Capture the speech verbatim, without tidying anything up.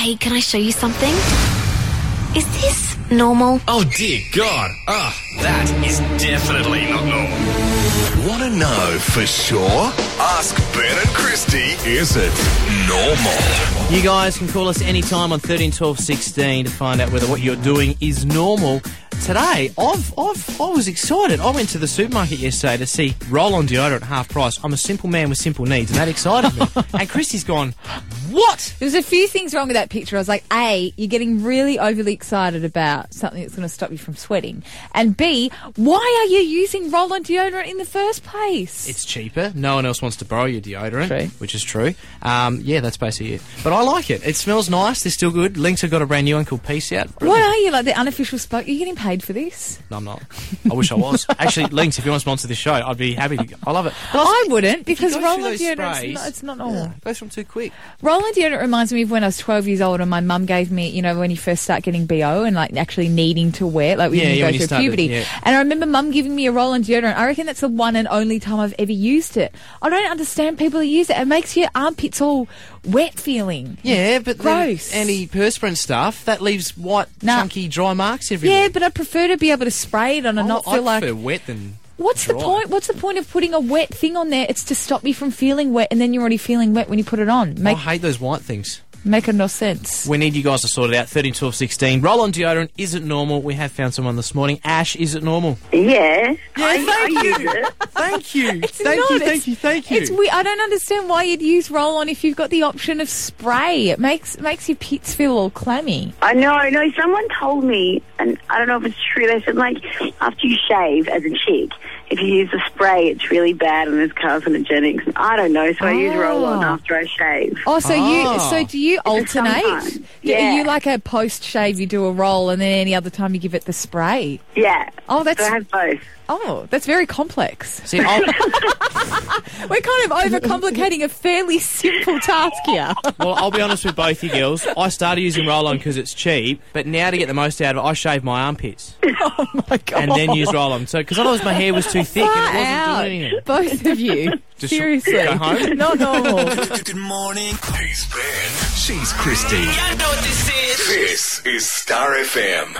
Hey, can I show you something? Is this normal? Oh, dear God. Ah, oh, that is definitely not normal. Want to know for sure? Ask Ben and Christy, is it normal? You guys can call us anytime on thirteen twelve sixteen to find out whether what you're doing is normal. Today, I've, I've, I was excited. I went to the supermarket yesterday to see roll-on deodorant half price. I'm a simple man with simple needs, and that excited me. And Christy's gone, what? There's a few things wrong with that picture. I was like, A, you're getting really overly excited about something that's going to stop you from sweating. And B, why are you using roll-on deodorant in the first place? It's cheaper. No one else wants to borrow your deodorant, True. which is true. Um, yeah, that's basically it. But I like it. It smells nice. They're still good. Lynx have got a brand new one called Peace Out. Brilliant. What are you, like the unofficial spoke? Are you getting paid for this? No, I'm not. I wish I was. Actually, Lynx, if you want to sponsor this show, I'd be happy to go. I love it. But I wouldn't, because go roll-on through those deodorant, sprays, not, it's not normal. Yeah, it goes from too quick. Roll-on deodorant reminds me of when I was twelve years old and my mum gave me, you know, when you first start getting B O and like actually needing to wear it, like when Yeah, you yeah, go when you through started, puberty. yeah. And I remember mum giving me a roll-on deodorant. I reckon that's the one and only time I've ever used it. I don't understand people who use it. It makes your armpits all wet feeling. Yeah, but then Gross. antiperspirant stuff, that leaves white, Nah. chunky, dry marks everywhere. Yeah, but I prefer to be able to spray it on and I, not I feel like... prefer wet than What's dry. the point? What's the point of putting a wet thing on there? It's to stop me from feeling wet, and then you're already feeling wet when you put it on. Make I hate those white things. make no sense. We need you guys to sort it out. thirteen twelve sixteen. Roll-on deodorant, is it normal? We have found someone this morning. Ash, is it normal? Yeah. Yeah, I, thank I you. use it. Thank you. It's thank not. you, It's- thank you, thank you. It's we. I don't understand why you'd use roll-on if you've got the option of spray. It makes makes your pits feel all clammy. I know, no, someone told me, and I don't know if it's true, they said, like, after you shave as a chick, if you use the spray, it's really bad and there's carcinogenics. And I don't know, so I use Oh. roll-on after I shave. Oh, so Ah. you so do you It's a alternate? sometimes. Do- Yeah. Are you like a post shave? You do a roll, and then any other time you give it the spray. Yeah. Oh, that's So I have both. oh, that's very complex. See, I'll, We're kind of overcomplicating a fairly simple task here. well, I'll be honest with both you girls. I started using roll-on because it's cheap, but now to get the most out of it, I shave my armpits Oh my god! and then use roll-on. So, because otherwise my hair was too thick Far and it wasn't out, doing anything. both of you. Just Seriously, go home? not normal. Good morning. He's Ben. She's Christy. I know what this is. This is Star F M.